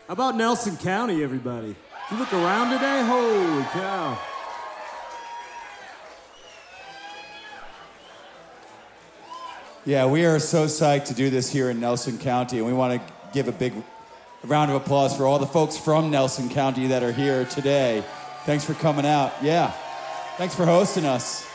How about Nelson County, everybody? You look around today? Holy cow. Yeah, we are so psyched to do this here in Nelson County, and we want to give a big round of applause for all the folks from Nelson County that are here today. Thanks for coming out. Yeah, thanks for hosting us.